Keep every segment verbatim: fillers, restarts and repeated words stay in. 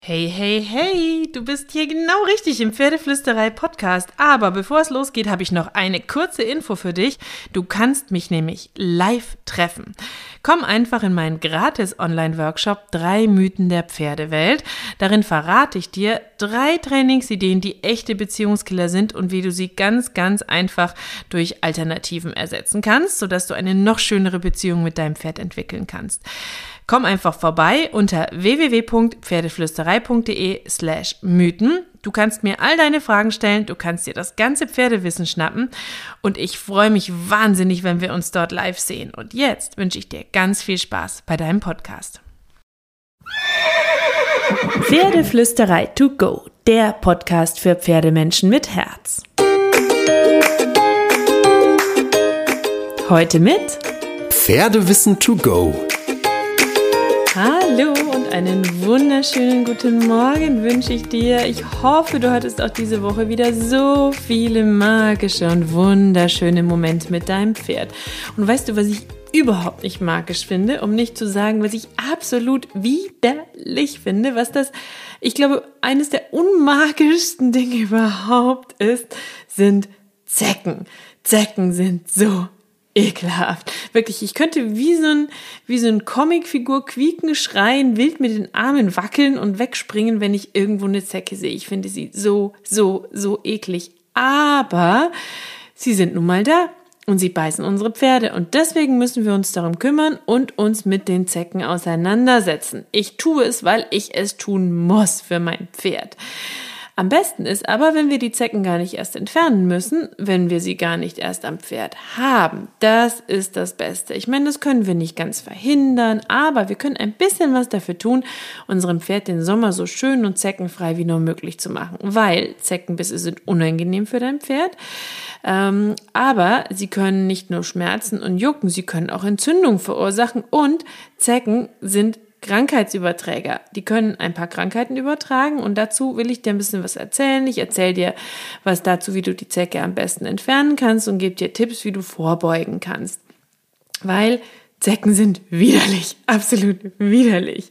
Hey, hey, hey, du bist hier genau richtig im Pferdeflüsterei-Podcast. Aber bevor es losgeht, habe ich noch eine kurze Info für dich. Du kannst mich nämlich live treffen. Komm einfach in meinen gratis Online-Workshop drei Mythen der Pferdewelt. Darin verrate ich dir drei Trainingsideen, die echte Beziehungskiller sind und wie du sie ganz, ganz einfach durch Alternativen ersetzen kannst, sodass du eine noch schönere Beziehung mit deinem Pferd entwickeln kannst. Komm einfach vorbei unter w w w punkt pferdeflüsterei punkt d e slash Mythen. Du kannst mir all deine Fragen stellen, du kannst dir das ganze Pferdewissen schnappen und ich freue mich wahnsinnig, wenn wir uns dort live sehen. Und jetzt wünsche ich dir ganz viel Spaß bei deinem Podcast. Pferdeflüsterei to go, der Podcast für Pferdemenschen mit Herz. Heute mit Pferdewissen to go. Hallo und einen wunderschönen guten Morgen wünsche ich dir. Ich hoffe, du hattest auch diese Woche wieder so viele magische und wunderschöne Momente mit deinem Pferd. Und weißt du, was ich überhaupt nicht magisch finde, um nicht zu sagen, was ich absolut widerlich finde, was das, ich glaube, eines der unmagischsten Dinge überhaupt ist, sind Zecken. Zecken sind so ekelhaft. Wirklich, ich könnte wie so ein, wie so ein Comicfigur quieken, schreien, wild mit den Armen wackeln und wegspringen, wenn ich irgendwo eine Zecke sehe. Ich finde sie so, so, so eklig. Aber sie sind nun mal da und sie beißen unsere Pferde. Und deswegen müssen wir uns darum kümmern und uns mit den Zecken auseinandersetzen. Ich tue es, weil ich es tun muss für mein Pferd. Am besten ist aber, wenn wir die Zecken gar nicht erst entfernen müssen, wenn wir sie gar nicht erst am Pferd haben. Das ist das Beste. Ich meine, das können wir nicht ganz verhindern, aber wir können ein bisschen was dafür tun, unserem Pferd den Sommer so schön und zeckenfrei wie nur möglich zu machen, weil Zeckenbisse sind unangenehm für dein Pferd, ähm, aber sie können nicht nur Schmerzen und jucken, sie können auch Entzündungen verursachen und Zecken sind Krankheitsüberträger, die können ein paar Krankheiten übertragen und dazu will ich dir ein bisschen was erzählen. Ich erzähle dir was dazu, wie du die Zecke am besten entfernen kannst und gebe dir Tipps, wie du vorbeugen kannst. Weil Zecken sind widerlich, absolut widerlich.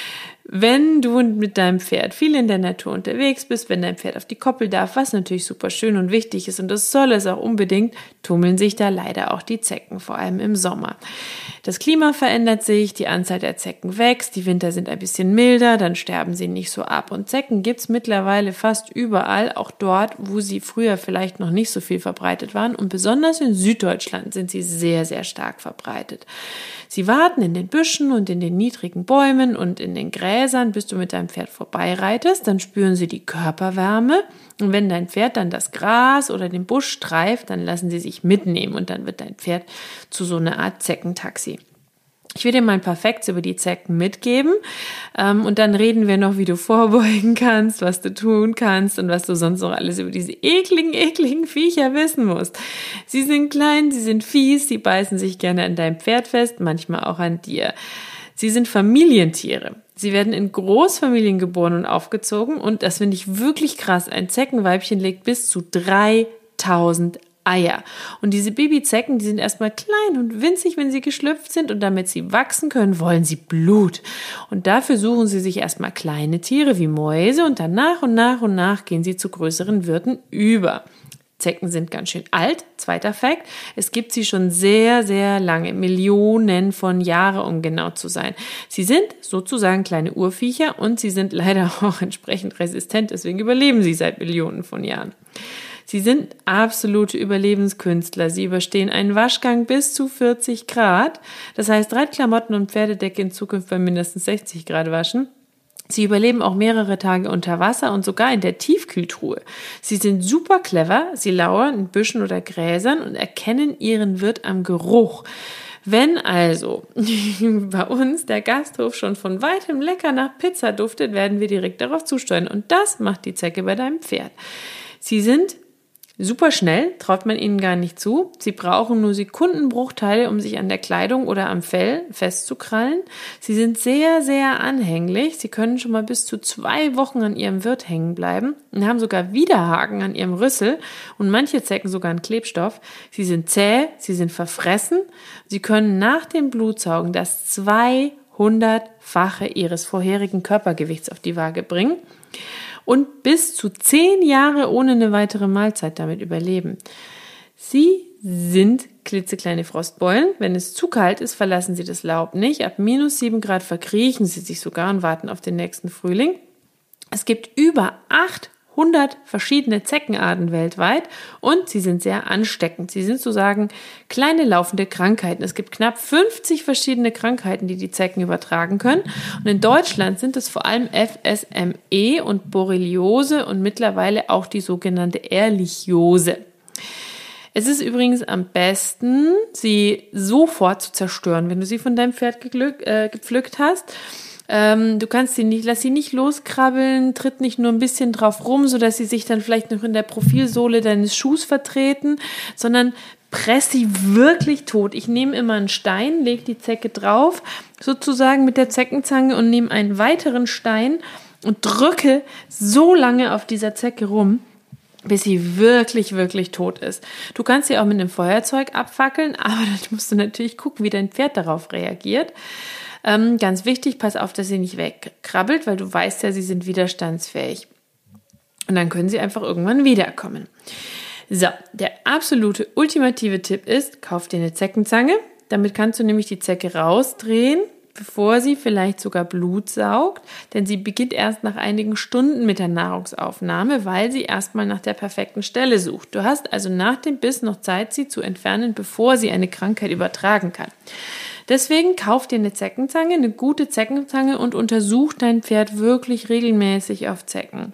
Wenn du mit deinem Pferd viel in der Natur unterwegs bist, wenn dein Pferd auf die Koppel darf, was natürlich super schön und wichtig ist und das soll es auch unbedingt, tummeln sich da leider auch die Zecken, vor allem im Sommer. Das Klima verändert sich, die Anzahl der Zecken wächst, die Winter sind ein bisschen milder, dann sterben sie nicht so ab. Und Zecken gibt's mittlerweile fast überall, auch dort, wo sie früher vielleicht noch nicht so viel verbreitet waren. Und besonders in Süddeutschland sind sie sehr, sehr stark verbreitet. Sie warten in den Büschen und in den niedrigen Bäumen und in den Gräsern, bis du mit deinem Pferd vorbeireitest. Dann spüren sie die Körperwärme. Und wenn dein Pferd dann das Gras oder den Busch streift, dann lassen sie sich mitnehmen und dann wird dein Pferd zu so einer Art Zeckentaxi. Ich will dir mal ein paar Facts über die Zecken mitgeben ähm, und dann reden wir noch, wie du vorbeugen kannst, was du tun kannst und was du sonst noch alles über diese ekligen, ekligen Viecher wissen musst. Sie sind klein, sie sind fies, sie beißen sich gerne an deinem Pferd fest, manchmal auch an dir. Sie sind Familientiere. Sie werden in Großfamilien geboren und aufgezogen und das finde ich wirklich krass. Ein Zeckenweibchen legt bis zu dreitausend Eier. Und diese Babyzecken, die sind erstmal klein und winzig, wenn sie geschlüpft sind und damit sie wachsen können, wollen sie Blut. Und dafür suchen sie sich erstmal kleine Tiere wie Mäuse und dann nach und nach und nach gehen sie zu größeren Wirten über. Zecken sind ganz schön alt. Zweiter Fakt, es gibt sie schon sehr, sehr lange, Millionen von Jahren, um genau zu sein. Sie sind sozusagen kleine Urviecher und sie sind leider auch entsprechend resistent, deswegen überleben sie seit Millionen von Jahren. Sie sind absolute Überlebenskünstler. Sie überstehen einen Waschgang bis zu vierzig Grad. Das heißt, Reitklamotten und Pferdedecke in Zukunft bei mindestens sechzig Grad waschen. Sie überleben auch mehrere Tage unter Wasser und sogar in der Tiefkühltruhe. Sie sind super clever, sie lauern in Büschen oder Gräsern und erkennen ihren Wirt am Geruch. Wenn also bei uns der Gasthof schon von weitem lecker nach Pizza duftet, werden wir direkt darauf zusteuern. Und das macht die Zecke bei deinem Pferd. Sie sind super schnell, traut man ihnen gar nicht zu. Sie brauchen nur Sekundenbruchteile, um sich an der Kleidung oder am Fell festzukrallen. Sie sind sehr, sehr anhänglich. Sie können schon mal bis zu zwei Wochen an ihrem Wirt hängen bleiben und haben sogar Widerhaken an ihrem Rüssel und manche Zecken sogar einen Klebstoff. Sie sind zäh, sie sind verfressen. Sie können nach dem Blutsaugen das zweihundert hundertfache ihres vorherigen Körpergewichts auf die Waage bringen und bis zu zehn Jahre ohne eine weitere Mahlzeit damit überleben. Sie sind klitzekleine Frostbeulen. Wenn es zu kalt ist, verlassen sie das Laub nicht. Ab minus sieben Grad verkriechen sie sich sogar und warten auf den nächsten Frühling. Es gibt über achthundert verschiedene Zeckenarten weltweit und sie sind sehr ansteckend. Sie sind sozusagen kleine laufende Krankheiten. Es gibt knapp fünfzig verschiedene Krankheiten, die die Zecken übertragen können. Und in Deutschland sind es vor allem F S M E und Borreliose und mittlerweile auch die sogenannte Ehrlichiose. Es ist übrigens am besten, sie sofort zu zerstören, wenn du sie von deinem Pferd geglück, äh, gepflückt hast. Ähm, du kannst sie nicht, lass sie nicht loskrabbeln, tritt nicht nur ein bisschen drauf rum, sodass sie sich dann vielleicht noch in der Profilsohle deines Schuhs vertreten, sondern press sie wirklich tot. Ich nehme immer einen Stein, lege die Zecke drauf, sozusagen mit der Zeckenzange und nehme einen weiteren Stein und drücke so lange auf dieser Zecke rum, bis sie wirklich, wirklich tot ist. Du kannst sie auch mit einem Feuerzeug abfackeln, aber dann musst du natürlich gucken, wie dein Pferd darauf reagiert. Ähm, ganz wichtig, pass auf, dass sie nicht wegkrabbelt, weil du weißt ja, sie sind widerstandsfähig. Und dann können sie einfach irgendwann wiederkommen. So, der absolute ultimative Tipp ist, kauf dir eine Zeckenzange. Damit kannst du nämlich die Zecke rausdrehen, bevor sie vielleicht sogar Blut saugt, denn sie beginnt erst nach einigen Stunden mit der Nahrungsaufnahme, weil sie erstmal nach der perfekten Stelle sucht. Du hast also nach dem Biss noch Zeit, sie zu entfernen, bevor sie eine Krankheit übertragen kann. Deswegen kauf dir eine Zeckenzange, eine gute Zeckenzange und untersuch dein Pferd wirklich regelmäßig auf Zecken.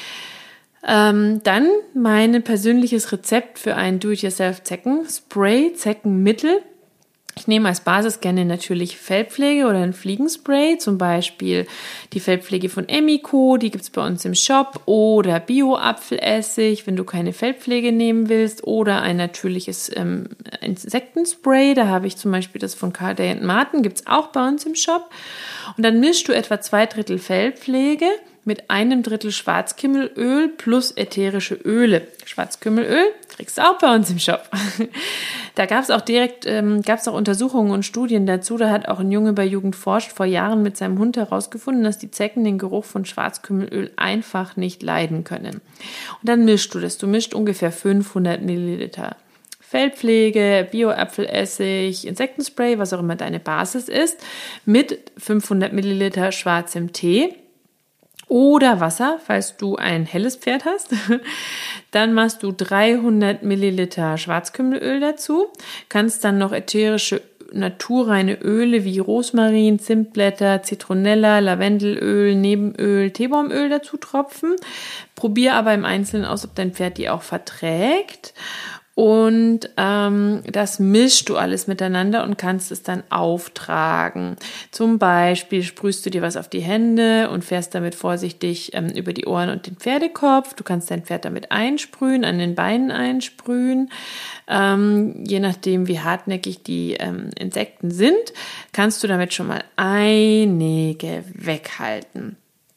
Ähm, dann mein persönliches Rezept für ein Do-it-yourself-Zeckenspray, Zeckenmittel. Ich nehme als Basis gerne natürlich Fellpflege oder ein Fliegenspray, zum Beispiel die Fellpflege von Emiko, die gibt es bei uns im Shop, oder Bio-Apfelessig, wenn du keine Fellpflege nehmen willst, oder ein natürliches ähm, Insektenspray, da habe ich zum Beispiel das von Karl Day and Martin, gibt es auch bei uns im Shop. Und dann mischst du etwa zwei Drittel Fellpflege mit einem Drittel Schwarzkümmelöl plus ätherische Öle. Schwarzkümmelöl kriegst du auch bei uns im Shop. Da gab es auch direkt, ähm, gab es auch Untersuchungen und Studien dazu. Da hat auch ein Junge bei Jugend forscht vor Jahren mit seinem Hund herausgefunden, dass die Zecken den Geruch von Schwarzkümmelöl einfach nicht leiden können. Und dann mischst du das. Du mischt ungefähr fünfhundert Milliliter Fellpflege, Bio-Apfelessig, Insektenspray, was auch immer deine Basis ist, mit fünfhundert Milliliter schwarzem Tee. Oder Wasser, falls du ein helles Pferd hast. Dann machst du dreihundert Milliliter Schwarzkümmelöl dazu. Kannst dann noch ätherische, naturreine Öle wie Rosmarin, Zimtblätter, Zitronella, Lavendelöl, Nebenöl, Teebaumöl dazu tropfen. Probier aber im Einzelnen aus, ob dein Pferd die auch verträgt. Und ähm, das mischst du alles miteinander und kannst es dann auftragen. Zum Beispiel sprühst du dir was auf die Hände und fährst damit vorsichtig ähm, über die Ohren und den Pferdekopf. Du kannst dein Pferd damit einsprühen, an den Beinen einsprühen. Ähm, je nachdem, wie hartnäckig die ähm, Insekten sind, kannst du damit schon mal einige weghalten.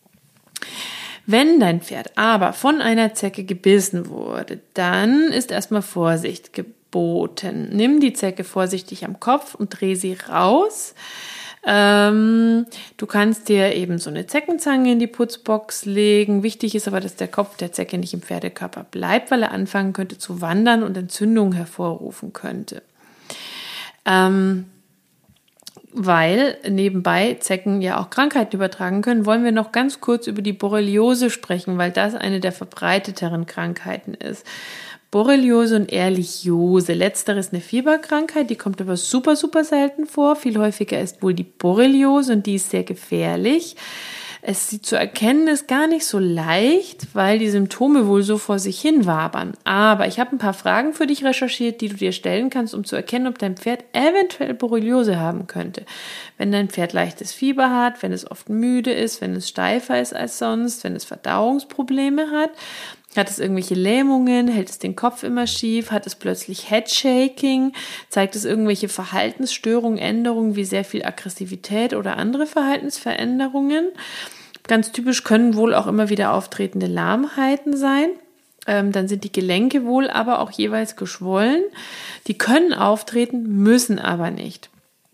Wenn dein Pferd aber von einer Zecke gebissen wurde, dann ist erstmal Vorsicht geboten. Nimm die Zecke vorsichtig am Kopf und dreh sie raus. Ähm, du kannst dir eben so eine Zeckenzange in die Putzbox legen. Wichtig ist aber, dass der Kopf der Zecke nicht im Pferdekörper bleibt, weil er anfangen könnte zu wandern und Entzündungen hervorrufen könnte. Ähm, Weil nebenbei Zecken ja auch Krankheiten übertragen können, wollen wir noch ganz kurz über die Borreliose sprechen, weil das eine der verbreiteteren Krankheiten ist. Borreliose und Ehrlichiose. Letzteres ist eine Fieberkrankheit, die kommt aber super, super selten vor. Viel häufiger ist wohl die Borreliose und die ist sehr gefährlich. Es sie zu erkennen ist gar nicht so leicht, weil die Symptome wohl so vor sich hin wabern. Aber ich habe ein paar Fragen für dich recherchiert, die du dir stellen kannst, um zu erkennen, ob dein Pferd eventuell Borreliose haben könnte. Wenn dein Pferd leichtes Fieber hat, wenn es oft müde ist, wenn es steifer ist als sonst, wenn es Verdauungsprobleme hat, hat es irgendwelche Lähmungen, hält es den Kopf immer schief, hat es plötzlich Headshaking, zeigt es irgendwelche Verhaltensstörungen, Änderungen wie sehr viel Aggressivität oder andere Verhaltensveränderungen. Ganz typisch können wohl auch immer wieder auftretende Lahmheiten sein. Ähm, dann sind die Gelenke wohl aber auch jeweils geschwollen. Die können auftreten, müssen aber nicht.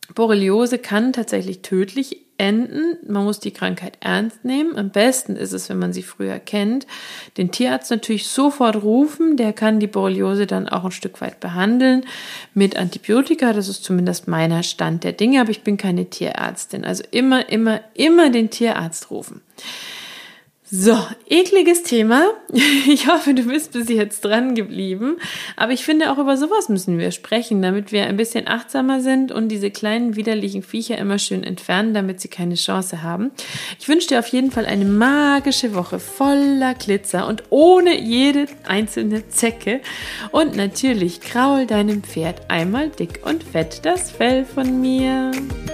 Borreliose kann tatsächlich tödlich enden. Man muss die Krankheit ernst nehmen. Am besten ist es, wenn man sie früher kennt, den Tierarzt natürlich sofort rufen. Der kann die Borreliose dann auch ein Stück weit behandeln mit Antibiotika. Das ist zumindest meiner Stand der Dinge, aber ich bin keine Tierärztin. Also immer, immer, immer den Tierarzt rufen. So, ekliges Thema. Ich hoffe, du bist bis jetzt dran geblieben. Aber ich finde, auch über sowas müssen wir sprechen, damit wir ein bisschen achtsamer sind und diese kleinen widerlichen Viecher immer schön entfernen, damit sie keine Chance haben. Ich wünsche dir auf jeden Fall eine magische Woche voller Glitzer und ohne jede einzelne Zecke. Und natürlich kraul deinem Pferd einmal dick und fett das Fell von mir.